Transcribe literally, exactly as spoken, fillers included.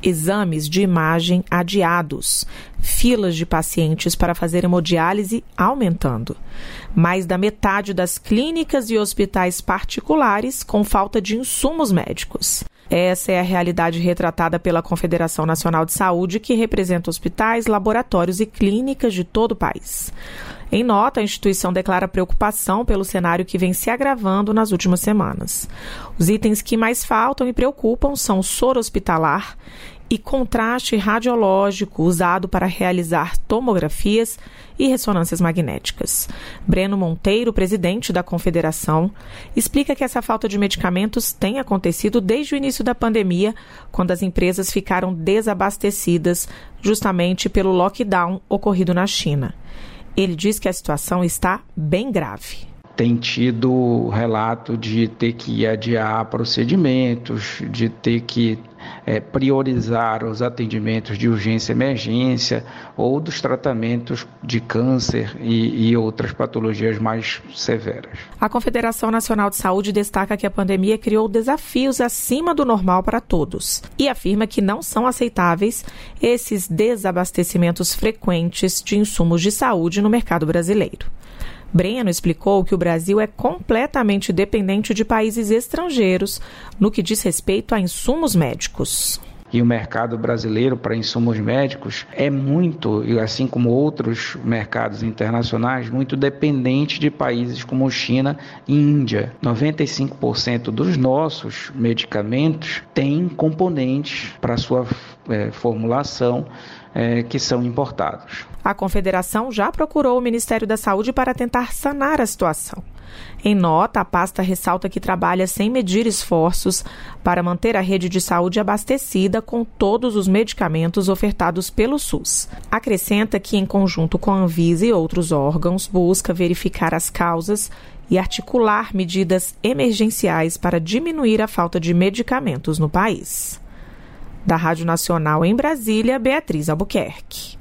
exames de imagem adiados, filas de pacientes para fazer hemodiálise aumentando, mais da metade das clínicas e hospitais particulares com falta de insumos médicos. Essa é a realidade retratada pela Confederação Nacional de Saúde, que representa hospitais, laboratórios e clínicas de todo o país. Em nota, a instituição declara preocupação pelo cenário que vem se agravando nas últimas semanas. Os itens que mais faltam e preocupam são o soro hospitalar e contraste radiológico usado para realizar tomografias e ressonâncias magnéticas. Breno Monteiro, presidente da Confederação, explica que essa falta de medicamentos tem acontecido desde o início da pandemia, quando as empresas ficaram desabastecidas justamente pelo lockdown ocorrido na China. Ele diz que a situação está bem grave. Tem tido relato de ter que adiar procedimentos, de ter que é, priorizar os atendimentos de urgência e emergência ou dos tratamentos de câncer e, e outras patologias mais severas. A Confederação Nacional de Saúde destaca que a pandemia criou desafios acima do normal para todos e afirma que não são aceitáveis esses desabastecimentos frequentes de insumos de saúde no mercado brasileiro. Breno explicou que o Brasil é completamente dependente de países estrangeiros no que diz respeito a insumos médicos. E o mercado brasileiro para insumos médicos é muito, assim como outros mercados internacionais, muito dependente de países como China e Índia. noventa e cinco por cento dos nossos medicamentos têm componentes para sua é, formulação é, que são importados. A Confederação já procurou o Ministério da Saúde para tentar sanar a situação. Em nota, a pasta ressalta que trabalha sem medir esforços para manter a rede de saúde abastecida com todos os medicamentos ofertados pelo SUS. Acrescenta que, em conjunto com a Anvisa e outros órgãos, busca verificar as causas e articular medidas emergenciais para diminuir a falta de medicamentos no país. Da Rádio Nacional em Brasília, Beatriz Albuquerque.